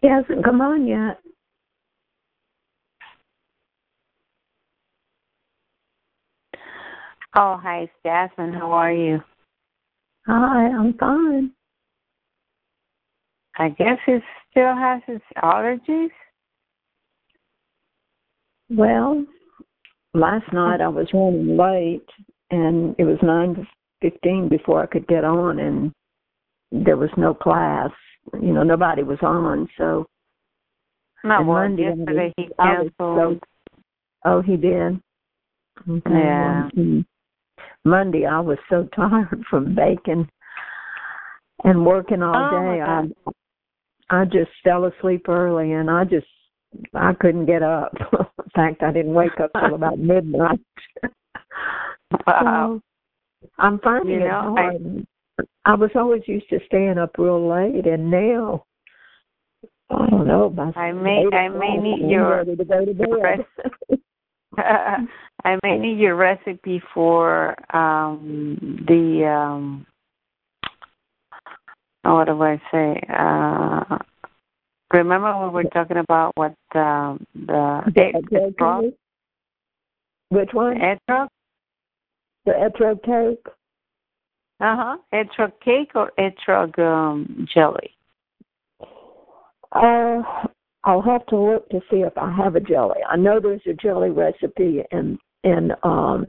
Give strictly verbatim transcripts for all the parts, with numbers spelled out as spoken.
He hasn't come on yet. Oh, hi, it's Jasmine. How are you? Hi, I'm fine. I guess he still has his allergies. Well, last night I was running late, and it was nine fifteen before I could get on, and there was no class. You know, nobody was on, so. No, well, Monday, yesterday he I was canceled. so, oh, he did? Okay. Yeah. Well, Monday I was so tired from baking and working all Oh, day. my I God. I just fell asleep early, and I just I couldn't get up. In fact, I didn't wake up till about midnight. Wow. So I'm finding You it know, hard. I, I was always used to staying up real late, and now I don't know. By I may, eight I may o'clock, need I'm your, ready to go to your bed. rec- I may need your recipe for um, the, um, oh, what do I say? Uh, remember when we were talking about what um, the The egg etrog? cake? Which one? Etrog? The etrog cake? Uh-huh. Etrog cake or etrog um, jelly? Uh, I'll have to look to see if I have a jelly. I know there's a jelly recipe in in um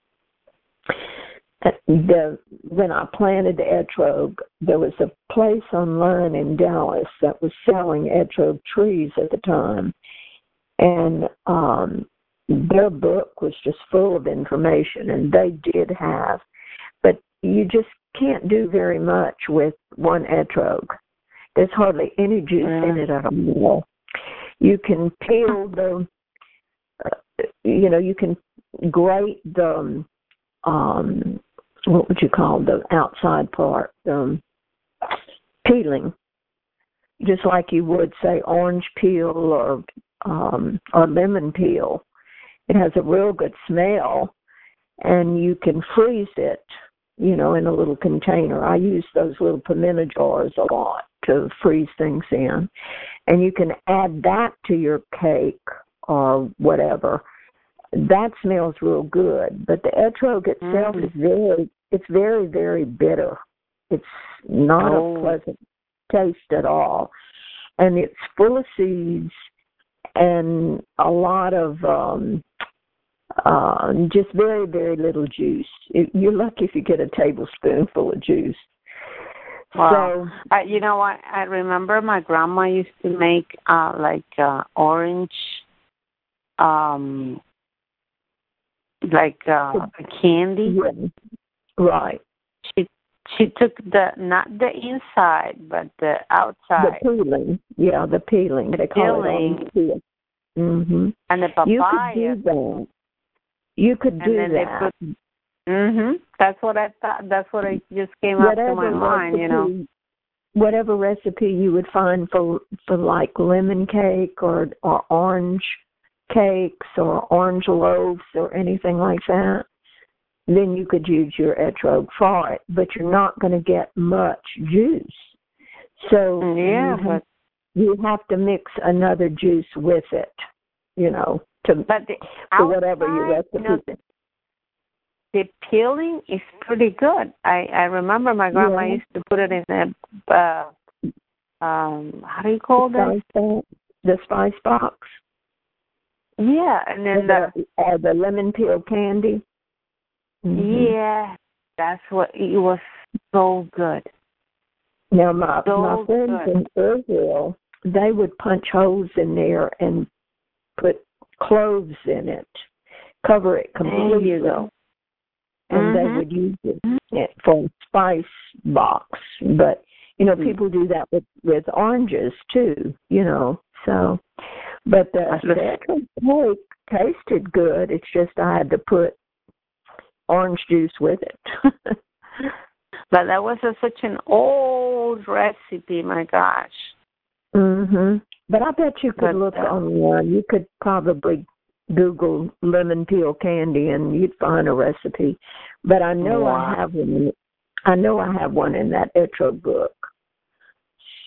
the when I planted the etrog, there was a place online in Dallas that was selling etrog trees at the time, and um their book was just full of information, and they did have, but you just can't do very much with one etrog. There's hardly any juice Mm. in it at all. You can peel the, uh, you know, you can grate the, um, what would you call the outside part, um, peeling, just like you would, say, orange peel or um, or lemon peel. It has a real good smell, and you can freeze it, you know, in a little container. I use those little pimento jars a lot to freeze things in. And you can add that to your cake or whatever. That smells real good. But the etrog itself Mm. is very, it's very, very bitter. It's not Oh. a pleasant taste at all. And it's full of seeds and a lot of um, uh, just very, very little juice. It, you're lucky if you get a tablespoonful of juice. Wow. So, Uh, you know what? I remember my grandma used to make uh, like uh, orange, um, like uh, candy. yeah, right. She she took the not the inside but the The outside. peeling, yeah, the peeling. The They call peeling. it orange peel. Mhm. And the You papaya. could do that. You could And do then that. they put. Mhm. That's what I thought. That's what I just came up to my mind. recipe, You know. whatever recipe you would find for for like lemon cake or or orange cakes or orange loaves or anything like that, then you could use your etrog for it. But you're not going to get much juice. So Yeah, you have, but you have to mix another juice with it, you know, to but the for whatever your outside, recipe you know, is. the peeling is pretty good. I I remember my grandma Yeah. used to put it in a uh, um how do you call The that? spice box. The spice box. Yeah, and then Or the the, or the lemon peel candy. Mhm. yeah, that's what it was so good. Now, my, So my friends good. in Israel, they would punch holes in there and put cloves in it, cover it There completely, you go. and they Mhm. would use it it for a spice box. But, you know, Mhm. people do that with, with oranges, too, you know, so. But the, That's the the- actual cake tasted good. It's just I had to put orange juice with it. But that was a, such an old recipe. My gosh. Mhm. But I bet you could But, look uh, online. You could probably Google lemon peel candy and you'd find a recipe. But I know Wow. I have one. I know I have one in that etrog book.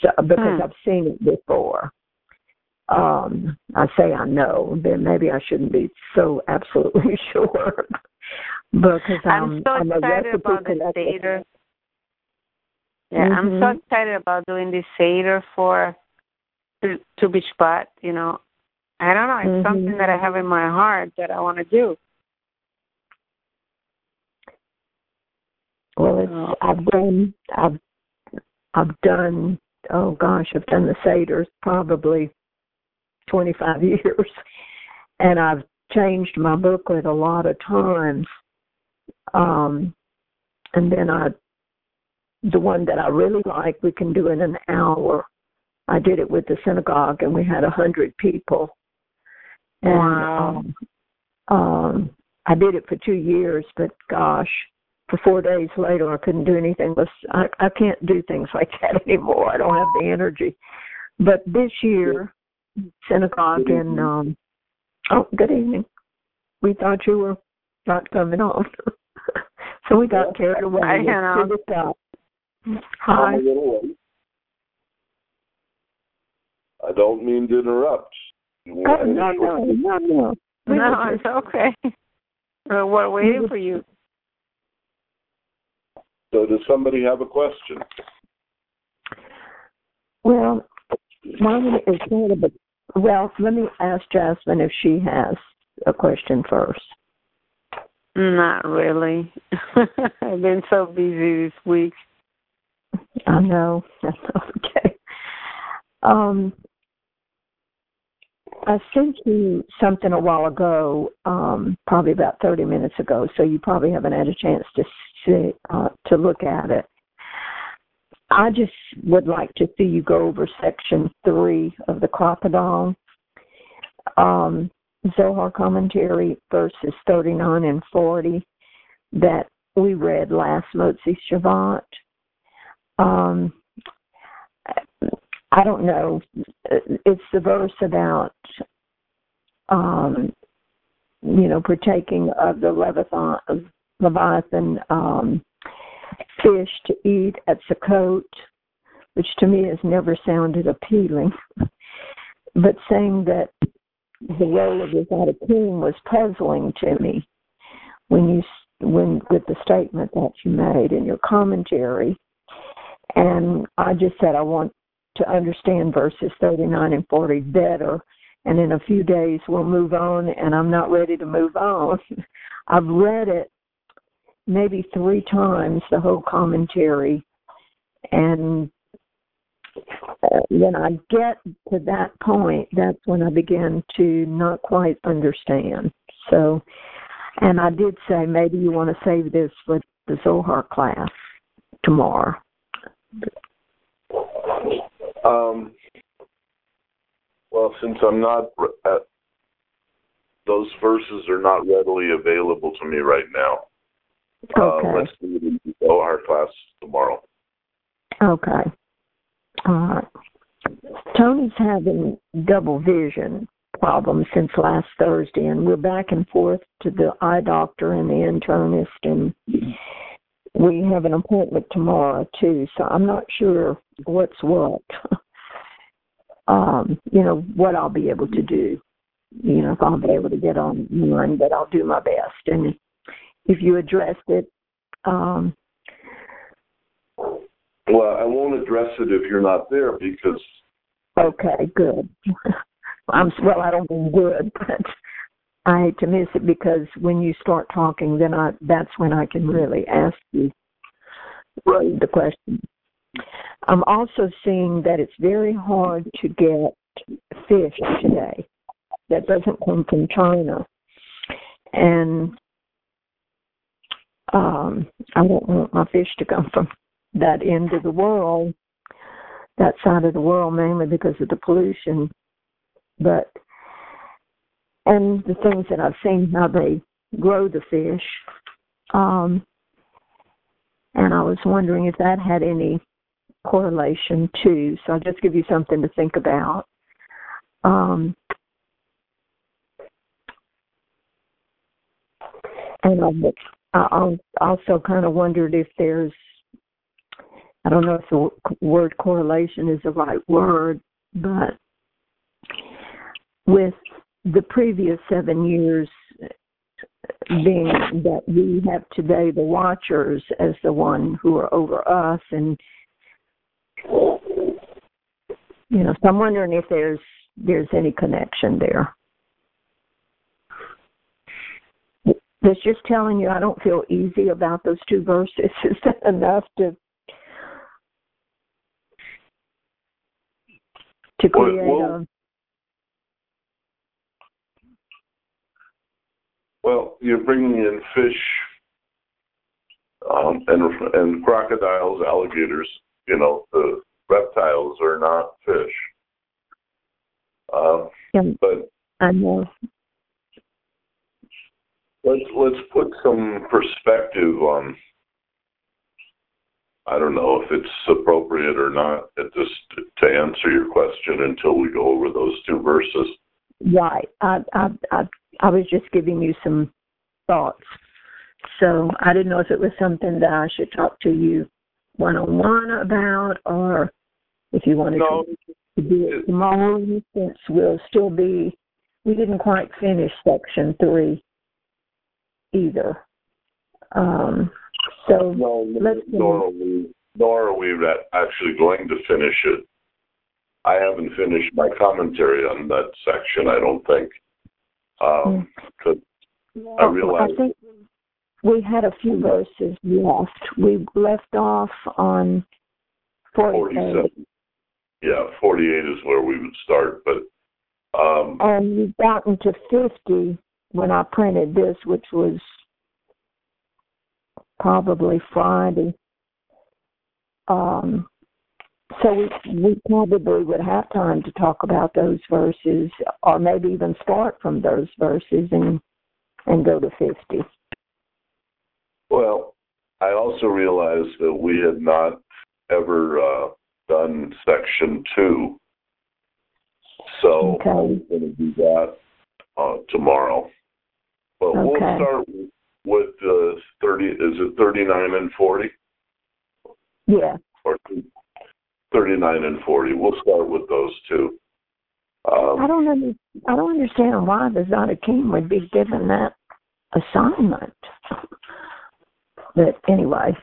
so, because Hmm. I've seen it before. Um, I say I know, then maybe I shouldn't be so absolutely sure. Because I'm I'm, so I'm a excited recipe about the collector. Seder. Yeah, Mm-hmm. I'm so excited about doing this Seder for to, to Bishpat, you know. I don't know, it's Mm-hmm. something that I have in my heart that I want to do. Well, it's, Oh. I've done, I've, I've done, oh gosh, I've done the Seders probably twenty-five years. And I've changed my booklet a lot of times. Um, and then I, the one that I really like, we can do in an hour. I did it with the synagogue, and we had a hundred people. And Wow. um, um, I did it for two years, but gosh, for four days later, I couldn't do anything. Less, I, I can't do things like that anymore. I don't have the energy. But this year, synagogue and um, oh, good evening. We thought you were not coming on, so we got carried away. I know. To the top. Hi. I'm a little late. I don't mean to interrupt. You Oh, want no, any no, short- no, no. We No, were it's okay. Well, we're waiting for you. So does somebody have a question? Well, mine is kind of a, well, let me ask Jasmine if she has a question first. Not really. I've been so busy this week. I know. That's okay. Um, I sent you something a while ago, um, probably about thirty minutes ago, so you probably haven't had a chance to see, uh, to look at it. I just would like to see you go over section three of the Crocodile, um, Zohar commentary, verses thirty-nine and forty that we read last Motzi Shabbat. Um, I don't know. It's the verse about, um, you know, partaking of the Leviathan, of Leviathan um, fish to eat at Sukkot, which to me has never sounded appealing. But saying that the role of without a king was puzzling to me when you when with the statement that you made in your commentary, and I just said I want to understand verses thirty-nine and forty better, and in a few days we'll move on, and I'm not ready to move on. I've read it maybe three times, the whole commentary, and when I get to that point, that's when I begin to not quite understand. So, and I did say maybe you want to save this for the Zohar class tomorrow. Um, well, since I'm not, uh, those verses are not readily available to me right now. Okay. Uh, let's do it in the Zohar class tomorrow. Okay. All right. Tony's having double vision problems since last Thursday, and we're back and forth to the eye doctor and the internist, and we have an appointment tomorrow too. So I'm not sure what's what. um, you know what I'll be able to do. You know if I'll be able to get on one, but I'll do my best. And if you addressed it. Um, Well, I won't address it if you're not there because. Okay, good. I'm well. I don't mean good, but I hate to miss it because when you start talking, then I that's when I can really ask you the question. I'm also seeing that it's very hard to get fish today that doesn't come from China, and um, I don't want my fish to come from that end of the world, that side of the world, mainly because of the pollution. But, and the things that I've seen, how they grow the fish. Um, and I was wondering if that had any correlation too. So I'll just give you something to think about. Um, and I, I also kind of wondered if there's I don't know if the word correlation is the right word, but with the previous seven years being that we have today the watchers as the one who are over us, and you know, so I'm wondering if there's there's any connection there. That's just telling you I don't feel easy about those two verses. Is that enough to to create well, a... Well, you're bringing in fish um, and and crocodiles, alligators. You know, the reptiles are not fish. Uh, yeah, but I know. Let's let's put some perspective on. I don't know if it's appropriate or not at this to answer your question until we go over those two verses. Right. I I I, I was just giving you some thoughts. So I didn't know if it was something that I should talk to you one on one about, or if you wanted no, to, to do it tomorrow, since we'll still be. We didn't quite finish section three either. Um, so no, let's nor are we, nor are we actually going to finish it. I haven't finished my commentary on that section, I don't think. Um, cause well, I realize I think we had a few verses left. We left off on forty-eight. forty-seven. Yeah, forty-eight is where we would start, but um, and we've gotten to fifty when I printed this, which was probably Friday. Um, so we we probably would have time to talk about those verses, or maybe even start from those verses and and go to fifty. Well, I also realized that we had not ever uh, done section two, so Okay. I'm going to do that uh, tomorrow. But Okay. we'll start with uh, thirty. Is it thirty-nine and forty? Yeah. Or thirty-nine and forty. We'll start with those two. Um, I don't under, I don't understand why the Zadokim would be given that assignment. But anyway,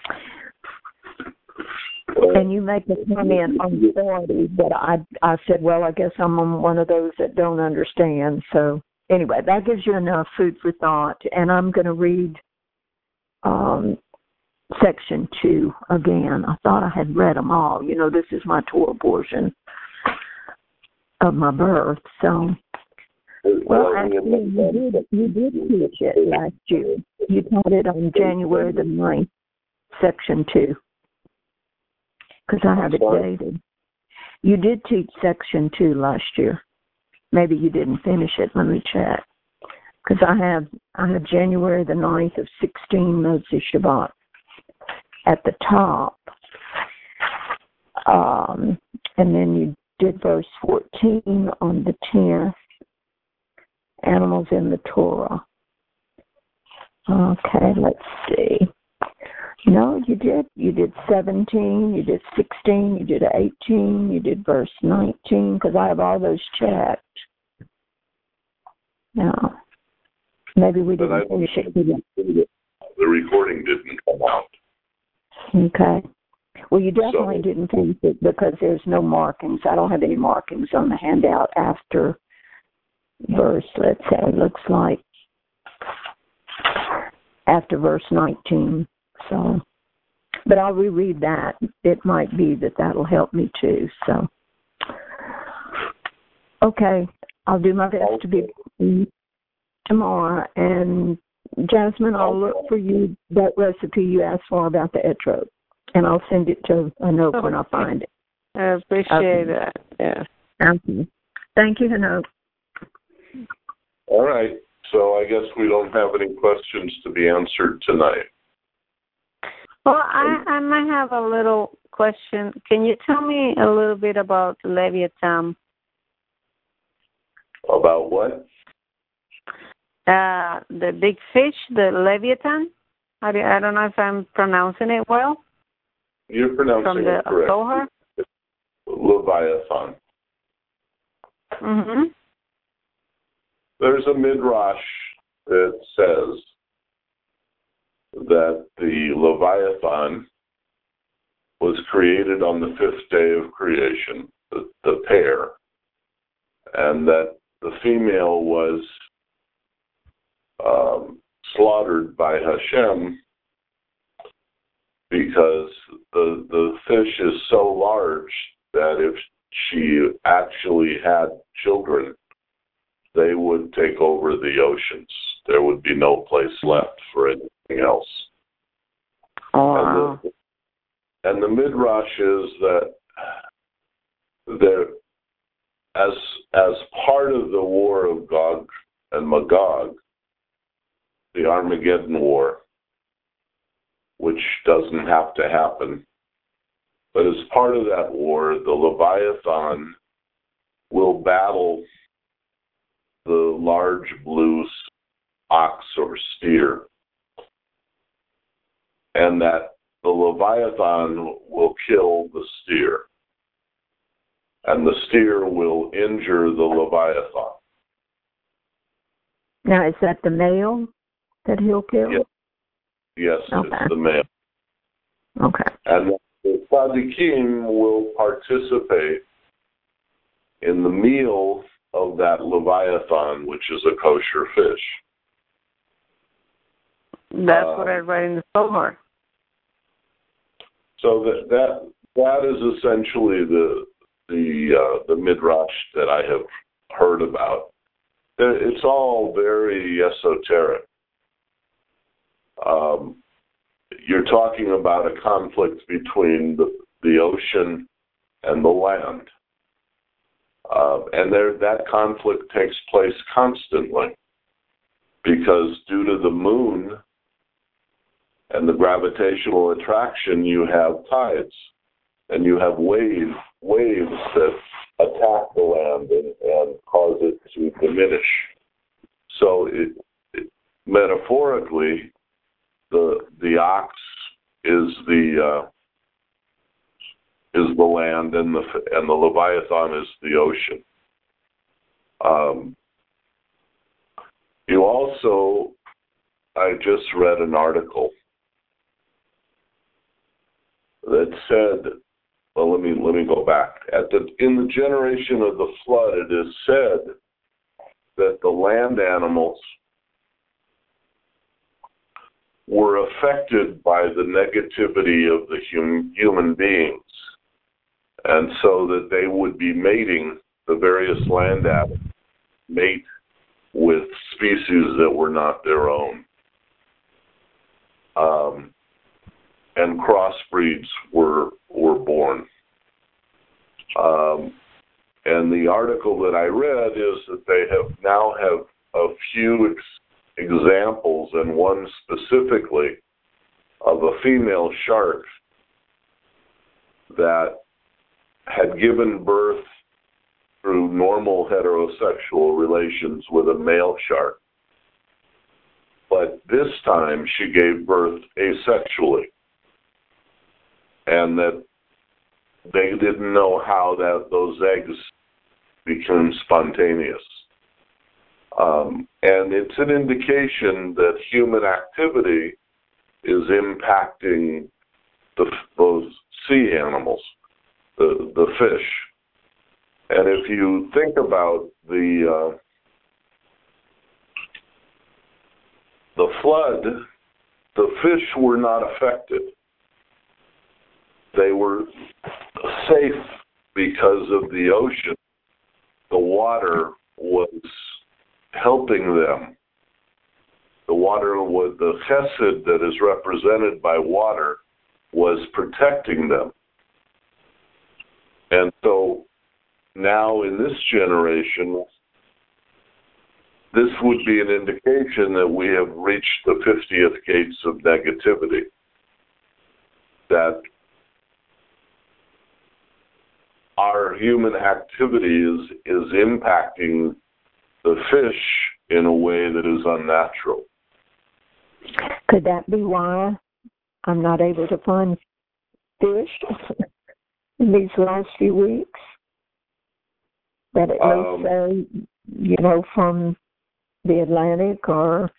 and you make a comment on forty, but I I said, well, I guess I'm on one of those that don't understand. So anyway, that gives you enough food for thought. And I'm going to read um, section two again. I thought I had read them all. You know, this is my Torah portion of my birth. So, well, actually, you did, you did teach it last year. You taught it on January the ninth, section two. Because I have it dated. You did teach section two last year. Maybe you didn't finish it. Let me check. Because I have I have January the ninth of sixteen Motzi Shabbat at the top. Um, and then you did verse fourteen on the tenth. Animals in the Torah. Okay, let's see. No, you did. You did seventeen, you did sixteen, you did eighteen, you did verse nineteen, because I have all those checked. Now, maybe we didn't I, finish it. The recording didn't come out. Okay. Well, you definitely So, didn't finish it because there's no markings. I don't have any markings on the handout after verse, let's say, it looks like after verse nineteen. So, but I'll reread that. It might be that that'll help me too. So, okay, I'll do my best to be tomorrow. And Jasmine, I'll look for you that recipe you asked for about the etrog, and I'll send it to Anoke okay. when I find it. I appreciate okay. that. Yeah. Thank you. Thank you, Anoke. All right. So I guess we don't have any questions to be answered tonight. Well, I, I might have a little question. Can you tell me a little bit about Leviathan? About what? Uh, the big fish, the Leviathan. I, I don't know if I'm pronouncing it well. you're pronouncing from the it correct. Zohar? Leviathan. Mm-hmm. There's a midrash that says that the Leviathan was created on the fifth day of creation, the, the pair, and that the female was um, slaughtered by Hashem because the the fish is so large that if she actually had children, they would take over the oceans. There would be no place left for anything else. Oh, wow. And the, and the midrash is that there, as as part of the war of Gog and Magog, the Armageddon War, which doesn't have to happen, but as part of that war, the Leviathan will battle the large blue ox or steer, and that the Leviathan will kill the steer, and the steer will injure the Leviathan. Now, is that the male that he'll kill? Yes, yes Okay. It's the male. Okay. And the tzaddikim will participate in the meal of that Leviathan, which is a kosher fish. That's uh, what I read in the Zohar. So that that that is essentially the the uh, the midrash that I have heard about. It's all very esoteric. Um, you're talking about a conflict between the, the ocean and the land. Uh, and there, that conflict takes place constantly because due to the moon and the gravitational attraction, you have tides and you have wave, waves that attack the land and, and cause it to diminish. So it, it, metaphorically, the the ox is the uh, is the land, and the and the Leviathan is the ocean. Um, you also, I just read an article that said, well, let me let me go back. At the in the generation of the flood, it is said that the land animals were affected by the negativity of the hum, human beings, and so that they would be mating, the various land animals mate with species that were not their own. Um, and crossbreeds were were born. Um, and the article that I read is that they have now have a few ex- examples, and one specifically of a female shark that had given birth through normal heterosexual relations with a male shark. But this time she gave birth asexually, and that they didn't know how that those eggs became spontaneous. Um, and it's an indication that human activity is impacting the, those sea animals, the, the fish. And if you think about the uh, the flood, the fish were not affected. They were safe because of the ocean. The water was helping them. The water was the chesed that is represented by water was protecting them. And so now in this generation, this would be an indication that we have reached the fiftieth gates of negativity. That our human activity is, is impacting the fish in a way that is unnatural. Could that be why I'm not able to find fish in these last few weeks? That it Um, may say, you know, from the Atlantic or,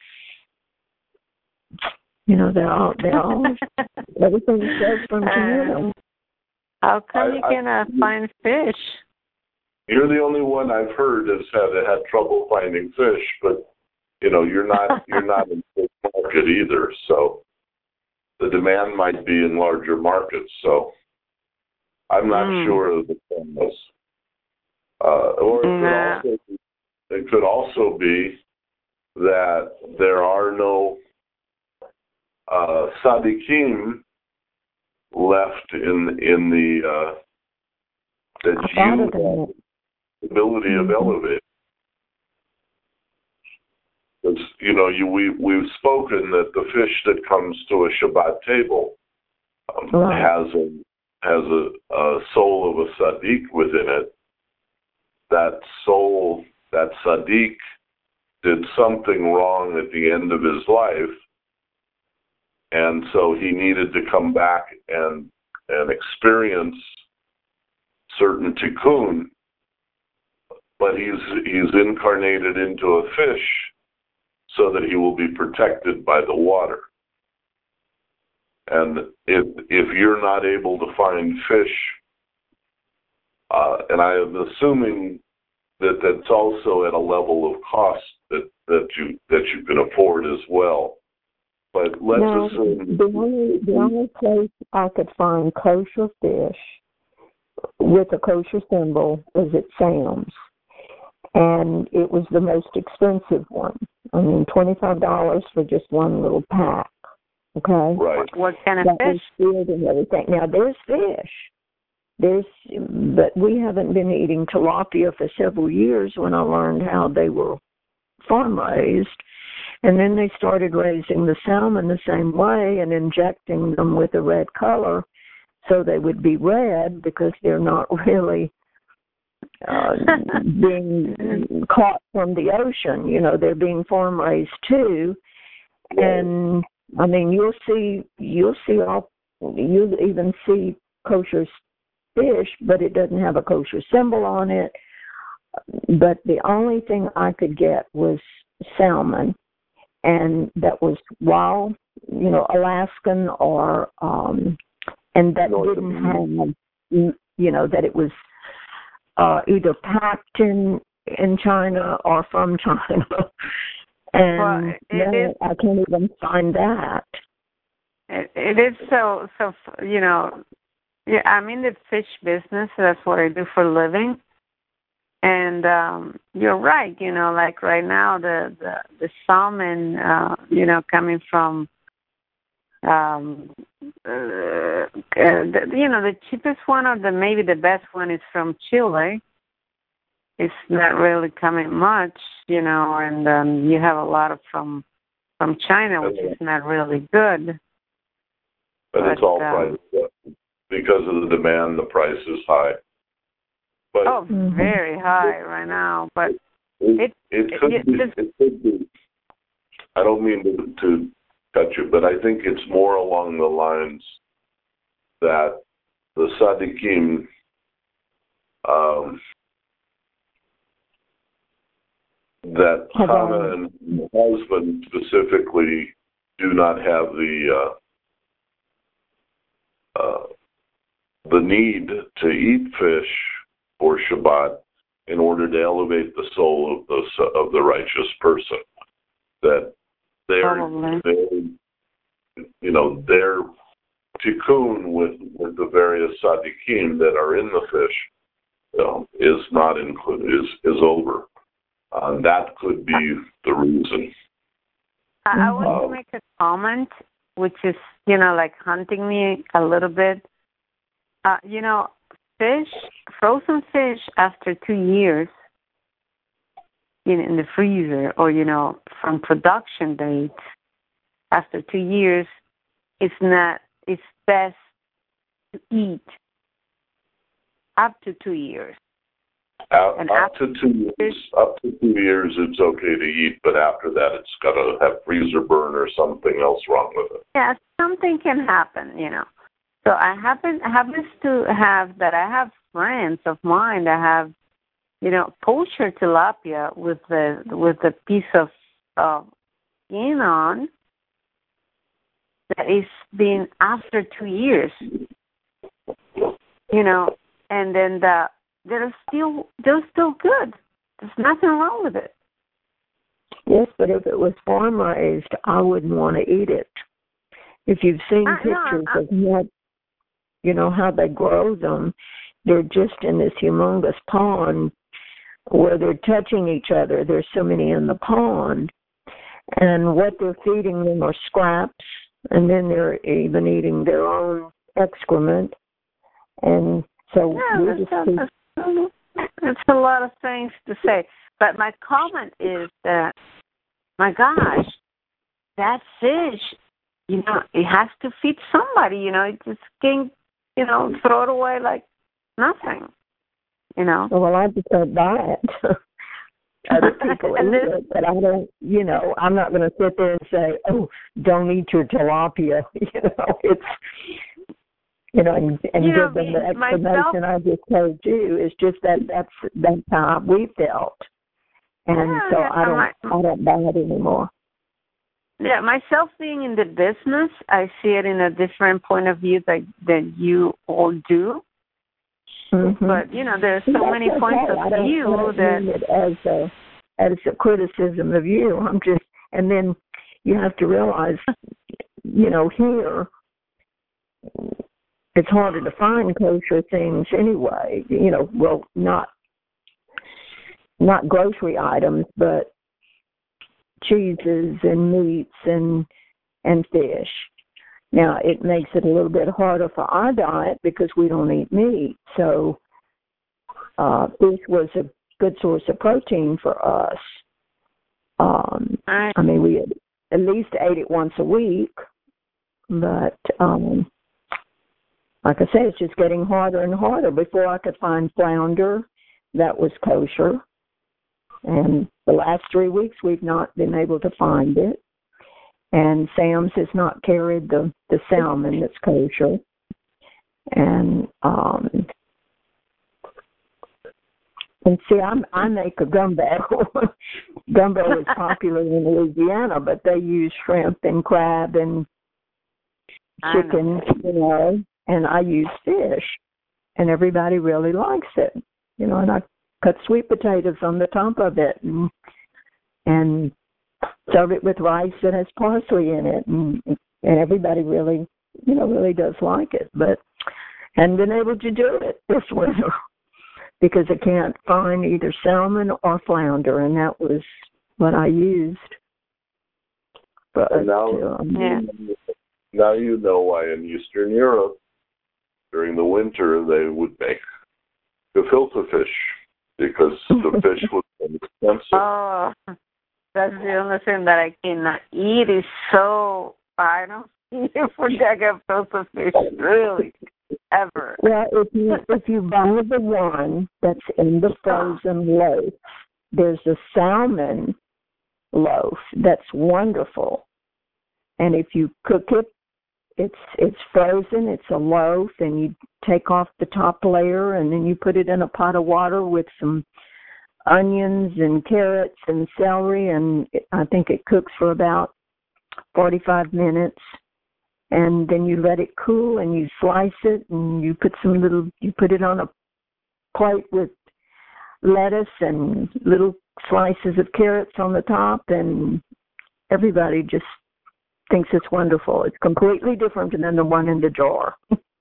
you know, they're all, they're all, everything says from Canada. How come I- you I- cannot find fish? You're the only one I've heard has had had trouble finding fish, but you know you're not you're not in the market either. So the demand might be in larger markets. So I'm not Mm. sure of the premise. Uh, or it Nah. could also it could also be that there are no uh, tzaddikim left in in the uh, that I thought you of that. have the ability of Mhm. elevate. Because you know, you we we've spoken that the fish that comes to a Shabbat table um, Right. has a has a, a soul of a tzaddik within it. That soul, that tzaddik, did something wrong at the end of his life, and so he needed to come back and and experience certain tikkun. But he's he's incarnated into a fish so that he will be protected by the water. And if if you're not able to find fish, uh, and I am assuming that that's also at a level of cost that, that you that you can afford as well. But let's Now, assume the only the only place I could find kosher fish with a kosher symbol was at Sam's, and it was the most expensive one. I mean, twenty-five dollars for just one little pack. Okay, right. What, what kind of that fish? was sealed and everything. Now there's fish. There's, but we haven't been eating tilapia for several years when I learned how they were farm raised. And then they started raising the salmon the same way and injecting them with a red color so they would be red because they're not really uh, being caught from the ocean. You know, they're being farm raised too. And I mean, you'll see, you'll see all, you'll even see kosher fish, but it doesn't have a kosher symbol on it. But the only thing I could get was salmon, and that was wild, you know, Alaskan or, um, and that North didn't American. have, you know, that it was uh, either packed in in China or from China. And Well, it no, is- I can't even find that. It, it is so, so, you know, yeah, I'm in the fish business. That's what I do for a living. And um, you're right, you know, like right now, the, the, the salmon, uh, you know, coming from, um, uh, uh, the, you know, the cheapest one or the maybe the best one is from Chile. It's not really coming much, you know, and um, you have a lot of from from China, which is not really good. But it's But, all um, price. Because of the demand, the price is high. But Oh, Mhm. very high right now. But it, it, it could it- be, just- it could be. I don't mean to, to cut you, but I think it's more along the lines that the tzaddikim um, that Have Hannah I- and the husband specifically do not have the uh, uh, the need to eat fish for Shabbat in order to elevate the soul of the of the righteous person. That they're, Probably. they're you know their tikkun with with the various tzaddikim that are in the fish, you know, is not included is is over. Uh, that could be the reason. I, I want Um, to make a comment, which is, you know, like haunting me a little bit. Uh, you know, fish, frozen fish after two years in, in the freezer, or, you know, from production date after two years, it's not, it's best to eat up to two years. Up, And up after to two years, up to two years, it's okay to eat, but after that, it's got to have freezer burn or something else wrong with it. Yeah, something can happen, you know. So I happen happens to have that I have friends of mine that have, you know, kosher tilapia with the with the piece of uh, skin on that is been after two years. You know, and then the, they're still they're still good. There's nothing wrong with it. Yes, but if it was farm raised, I wouldn't want to eat it. If you've seen I, pictures no, I, of what, you know, how they grow them, they're just in this humongous pond where they're touching each other. There's so many in the pond. And what they're feeding them are scraps, and then they're even eating their own excrement. And so yeah, we're just... It's a, it's a lot of things to say. But my comment is that, my gosh, that fish, you know, it has to feed somebody, you know. It just can't, you know, throw it away like nothing, you know. Well, I just don't buy it. Other people eat it, but I don't, you know, I'm not going to sit there and say, oh, don't eat your tilapia. You know, it's, you know, and, and you give know, them the explanation myself, I just told you. It's just that that's, that's how we felt. And yeah, so I don't, my, I don't buy it anymore. Yeah, myself being in the business, I see it in a different point of view that, that you all do. Mm-hmm. But, you know, there's so that's many okay. points I of don't, view I don't that... mean it as a, as a criticism of you. I'm just, and then you have to realize, you know, here, it's harder to find kosher things anyway. You know, well, not not grocery items, but cheeses and meats and and fish. Now, it makes it a little bit harder for our diet because we don't eat meat. So uh, fish was a good source of protein for us. Um, I, I mean, we had at least ate it once a week, but um, like I said, it's just getting harder and harder. Before I could find flounder that was kosher, and the last three weeks we've not been able to find it. And Sam's has not carried the, the salmon that's kosher. And um, and see, I'm, I make a gumbo. Gumbo is popular in Louisiana, but they use shrimp and crab and chicken, know. you know, and I use fish. And everybody really likes it. You know, and I cut sweet potatoes on the top of it and, and serve it with rice that has parsley in it, and and everybody really, you know, really does like it. But hadn't been able to do it this winter because I can't find either salmon or flounder, and that was what I used. But and now, to, um, yeah. now you know why in Eastern Europe during the winter they would make gefilte fish because the fish was expensive. Oh. That's the only thing that I cannot eat. Is so I don't eat it for gefilte fish, really, ever. Well, if you if you buy the one that's in the frozen loaf, there's a salmon loaf that's wonderful, and if you cook it, it's it's frozen. It's a loaf, and you take off the top layer, and then you put it in a pot of water with some onions and carrots and celery, and I think it cooks for about forty-five minutes, and then you let it cool and you slice it and you put some little you put it on a plate with lettuce and little slices of carrots on the top, and everybody just thinks it's wonderful. It's completely different than the one in the jar.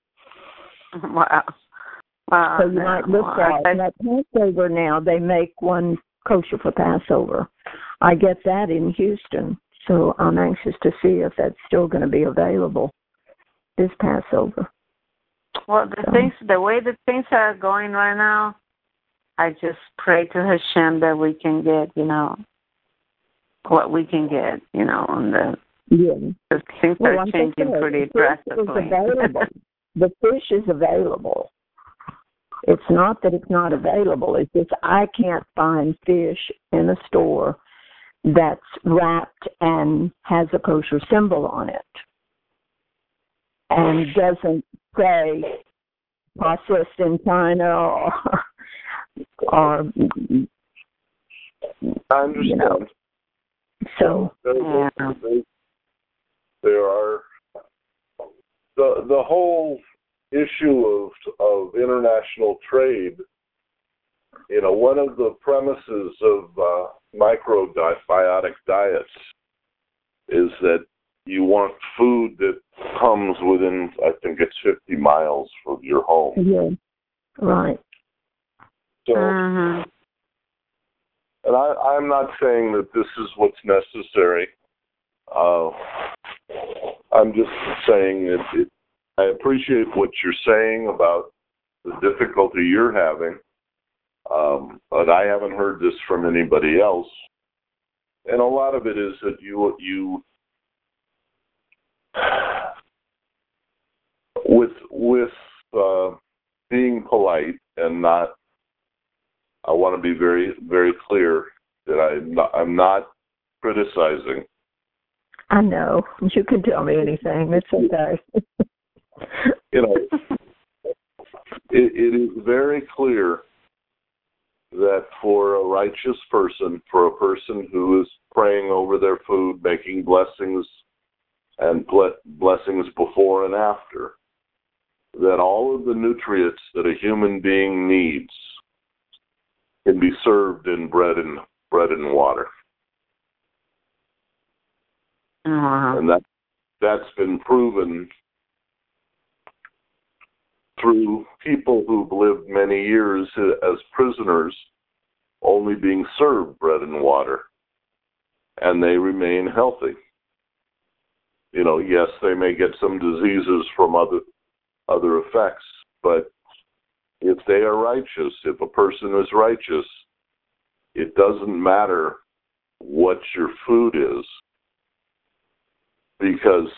Wow. Wow, so you might look for it. At Passover now, they make one kosher for Passover. I get that in Houston, so I'm anxious to see if that's still going to be available this Passover. Well, the so. things, the way the things are going right now, I just pray to Hashem that we can get, you know, what we can get, you know, on the. Yeah. The things well, are I'm changing sure. pretty the drastically. The fish is available. It's not that it's not available. It's just I can't find fish in a store that's wrapped and has a kosher symbol on it. and doesn't say processed in China or, or I understand. You know, so there, there, there are the the whole issue of of international trade. You know, one of the premises of uh, microbiotic diets is that you want food that comes within, I think it's fifty miles from your home. Yeah, right. So, Uh-huh. and I, I'm not saying that this is what's necessary. Uh, I'm just saying that it, I appreciate what you're saying about the difficulty you're having, um, but I haven't heard this from anybody else. And a lot of it is that you you with with uh, being polite and not. I want to be very very clear that I'm not, I'm not criticizing. I know. You can tell me anything. It's okay. You know, it, it is very clear that for a righteous person, for a person who is praying over their food, making blessings and blessings before and after, that all of the nutrients that a human being needs can be served in bread and bread and water. Uh-huh. And that that's been proven through people who've lived many years as prisoners, only being served bread and water, and they remain healthy. You know, yes, they may get some diseases from other other effects, but if they are righteous, if a person is righteous, it doesn't matter what your food is, because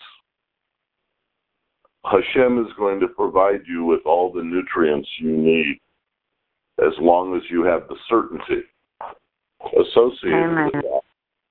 Hashem is going to provide you with all the nutrients you need as long as you have the certainty associated Amen. with that.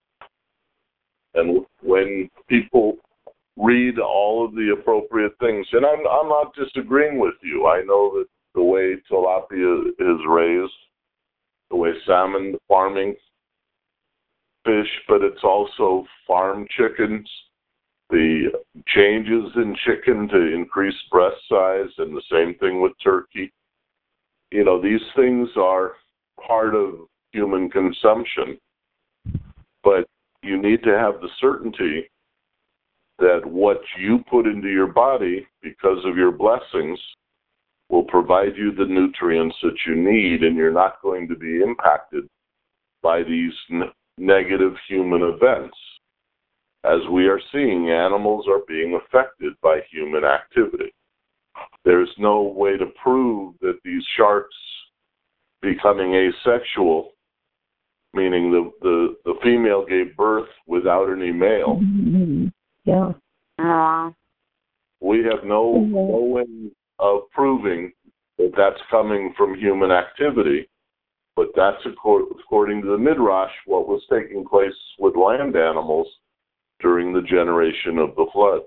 And when people read all of the appropriate things, and I'm, I'm not disagreeing with you. I know that the way tilapia is raised, the way salmon farming, fish, but it's also farm chickens, the changes in chicken to increase breast size, and the same thing with turkey. You know, these things are part of human consumption, but you need to have the certainty that what you put into your body because of your blessings will provide you the nutrients that you need, and you're not going to be impacted by these n- negative human events. As we are seeing, animals are being affected by human activity. There's no way to prove that these sharks becoming asexual, meaning the, the, the female gave birth without any male. Mm-hmm. Yeah. Uh-huh. We have no, Mm-hmm. no way of proving that that's coming from human activity, but that's according to the Midrash what was taking place with land animals during the generation of the flood.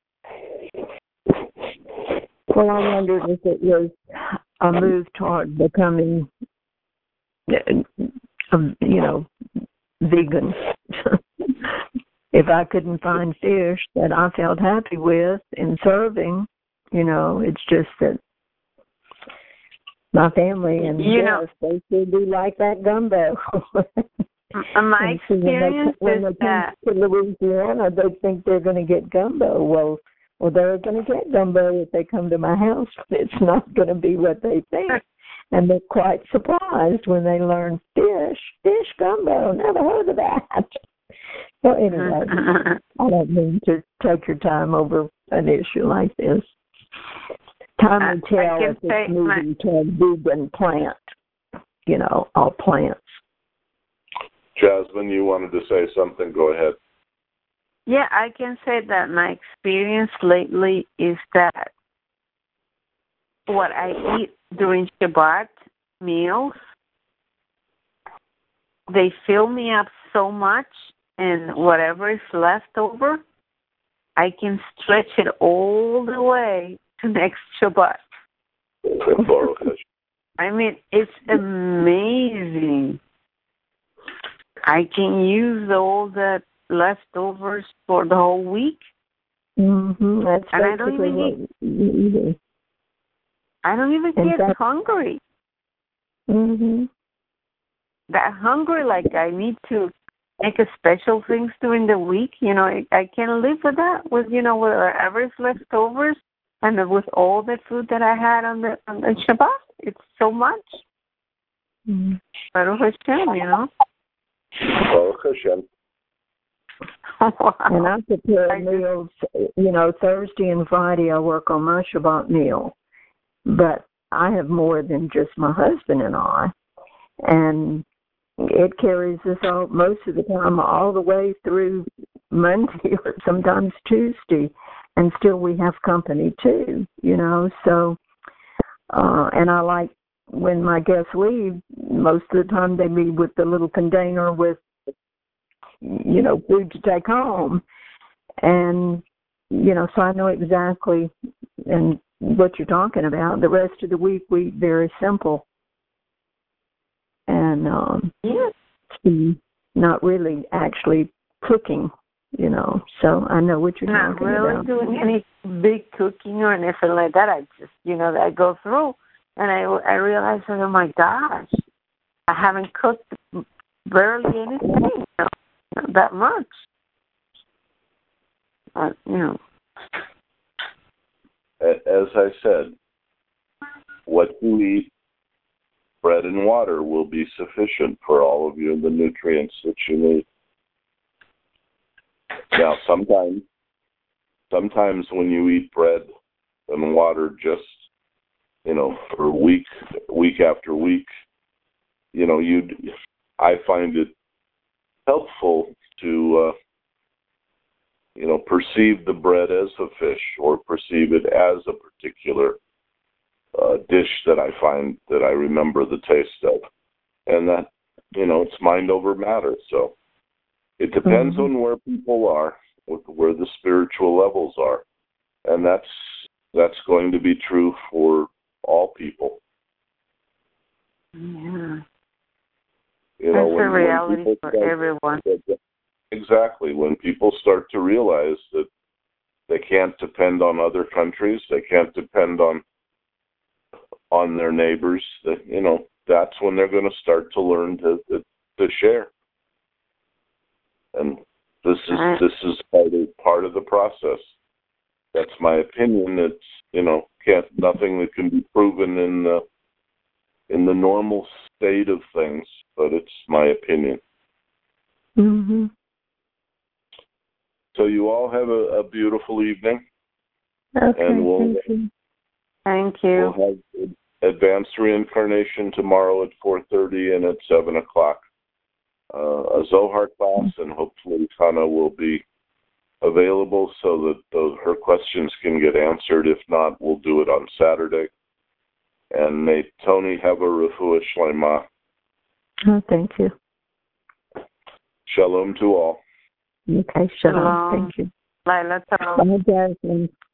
Well, I wondered if it was a move toward becoming, um, you know, vegan. If I couldn't find fish that I felt happy with in serving, you know, it's just that my family and You know- yes, they still do like that gumbo. My And so when they, experience when is they come that to Louisiana, they think they're going to get gumbo. Well, well, they're going to get gumbo if they come to my house. It's not going to be what they think. And they're quite surprised when they learn fish, fish gumbo. Never heard of that. So anyway, I don't mean to take your time over an issue like this. Time will I- I tell can if say it's moving to a vegan plant, you know, all plants. Jasmine, you wanted to say something? Go ahead. Yeah, I can say that my experience lately is that what I eat during Shabbat meals, they fill me up so much, and whatever is left over, I can stretch it all the way to next Shabbat. I mean, it's amazing. I can use all the leftovers for the whole week. Mm-hmm. That's and I don't even get, I don't even get that, hungry. Mm-hmm. That hungry, like I need to make a special things during the week. You know, I, I can live with that. With you know, whatever's leftovers, and with all the food that I had on the on the Shabbat, it's so much. Mm-hmm. Baruch Hashem, you know. Baruch Hashem. Wow. And I prepare meals, you know, Thursday and Friday I work on my Shabbat meal. But I have more than just my husband and I. And it carries us all most of the time all the way through Monday or sometimes Tuesday. And still we have company too, you know. So, uh, and I like when my guests leave, most of the time they leave with the little container with, you know, food to take home. And, you know, so I know exactly and what you're talking about. The rest of the week we eat very simple. And um yeah. not really actually cooking, you know. So I know what you're not talking really about. Not really doing any big cooking or anything like that. I just, you know, I go through and I, I realize, oh my gosh, I haven't cooked barely anything, you know. Not that much. But, you know. As I said, what you eat, bread and water, will be sufficient for all of you, the nutrients that you need. Now, sometimes, sometimes when you eat bread and water just, you know, for week, week after week, you know, you, I find it helpful to, uh, you know, perceive the bread as a fish or perceive it as a particular uh, dish that I find that I remember the taste of. And that, you know, it's mind over matter. So it depends mm-hmm. on where people are, where the spiritual levels are. And that's that's going to be true for all people. Yeah. You know, That's when, a reality when for start, everyone. Exactly. When people start to realize that they can't depend on other countries, they can't depend on on their neighbors, that, you know, that's when they're going to start to learn to to, to share. And this is right. this is part of, part of the process. That's my opinion. It's, you know, can't nothing that can be proven in the in the normal state of things, but it's my opinion. Mm-hmm. So you all have a, a beautiful evening. Okay, and we'll, thank you. Thank you. We'll have advanced reincarnation tomorrow at four thirty and at seven o'clock. Uh, a Zohar class, and hopefully Tana will be available so that those, her questions can get answered. If not, we'll do it on Saturday. And may Tony have a refuah shlema. Oh, thank you. Shalom to all. Okay, shalom. Shalom. Thank you. Laila, Bye, Jasmine.